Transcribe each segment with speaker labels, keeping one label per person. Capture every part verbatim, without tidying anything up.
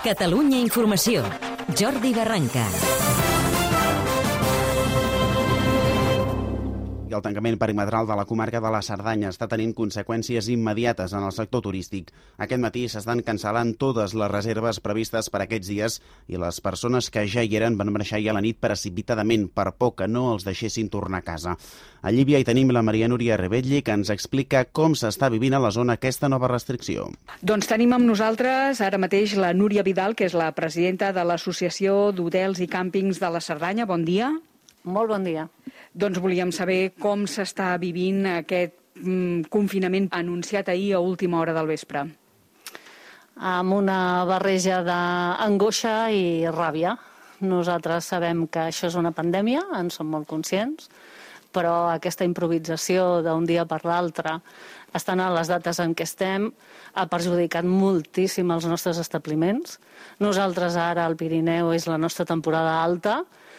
Speaker 1: Catalunya Informació. Jordi Barranca.
Speaker 2: El tancament perimetral de la comarca de la Cerdanya està tenint conseqüències immediates en el sector turístic. Aquest matí s'estan cancel·lant totes les reserves previstes per aquests dies i les persones que ja hi eren van marxar ja a la nit precipitadament per por que no els deixessin tornar a casa. A Llívia hi tenim la Maria Núria Rebetlle, que ens explica com s'està vivint a la zona aquesta nova restricció.
Speaker 3: Doncs tenim amb nosaltres ara mateix la Núria Vidal, que és la presidenta de l'Associació d'Hotels i Càmpings de la Cerdanya. Bon dia.
Speaker 4: Molt bon dia.
Speaker 3: Doncs volíem saber com s'està vivint aquest mm, confinament anunciat ahir a última hora del vespre.
Speaker 4: Amb una barreja d'angoixa i ràbia. Nosaltres sabem que això és una pandèmia, en som molt conscients, però aquesta improvisació d'un dia per l'altre, estant a les dates en què estem, ha perjudicat moltíssim els nostres establiments. Nosaltres ara al Pirineu és la nostra temporada alta.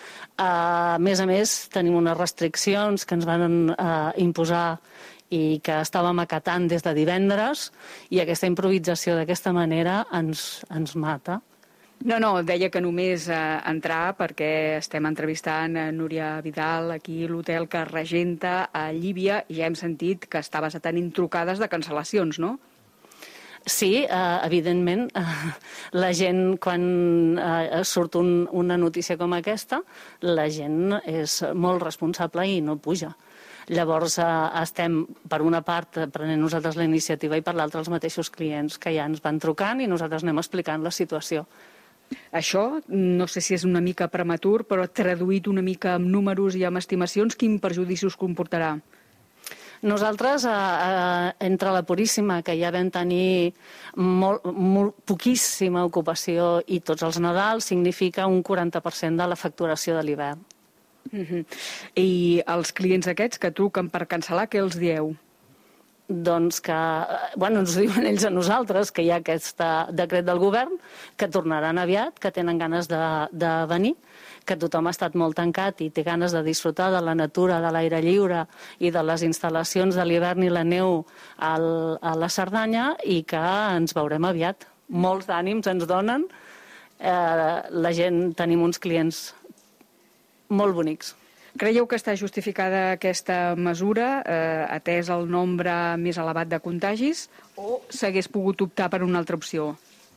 Speaker 4: A més a més, tenim unes restriccions que ens van uh, imposar i que estàvem acatant des de divendres, i aquesta improvisació d'aquesta manera ens, ens mata.
Speaker 3: No, no, deia que només eh, entrar perquè estem entrevistant a Núria Vidal aquí a l'hotel que regenta a Llívia, i ja hem sentit que estaves atenent trucades de cancel·lacions, no?
Speaker 4: Sí, eh, evidentment, eh, la gent, quan eh, surt un, una notícia com aquesta, la gent és molt responsable i no puja. Llavors eh, estem, per una part, prenent nosaltres la iniciativa i per l'altra els mateixos clients que ja ens van trucant i nosaltres anem explicant la situació.
Speaker 3: Això, no sé si és una mica prematur, però traduït una mica amb números i amb estimacions, quin perjudici us comportarà?
Speaker 4: Nosaltres, eh, eh, entre la Puríssima, que ja vam tenir molt, molt, poquíssima ocupació, i tots els Nadals, significa un quaranta per cent de la facturació de l'hivern.
Speaker 3: Uh-huh. I els clients aquests que truquen per cancel·lar, què els dieu?
Speaker 4: Doncs que, bueno, ens diuen ells a nosaltres que hi ha aquest decret del govern, que tornaran aviat, que tenen ganes de, de venir, que tothom ha estat molt tancat i té ganes de disfrutar de la natura, de l'aire lliure i de les instal·lacions de l'hivern i la neu al, a la Cerdanya, i que ens veurem aviat. Molts d'ànims ens donen. Eh, la gent, tenim uns clients molt bonics.
Speaker 3: Creieu que està justificada aquesta mesura, eh, atès el nombre més elevat de contagis, o s'hagués pogut optar per una altra opció?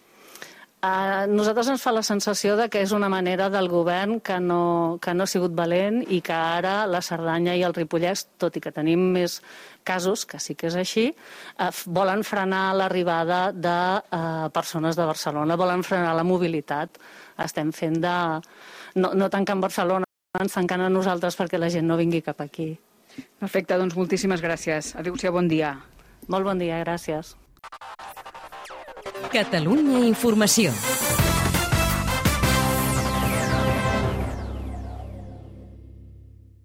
Speaker 4: A nosaltres ens fa la sensació de que és una manera del govern que no, que no ha sigut valent, i que ara la Cerdanya i el Ripollès, tot i que tenim més casos, que sí que és així, eh, volen frenar l'arribada de eh, persones de Barcelona, volen frenar la mobilitat. Estem fent de... No, no tancant Barcelona, ens tancant a nosaltres perquè la gent no vingui cap aquí.
Speaker 3: Perfecte, doncs moltíssimes gràcies. Adéu-siau, bon dia.
Speaker 4: Molt bon dia, gràcies.
Speaker 1: Catalunya Informació.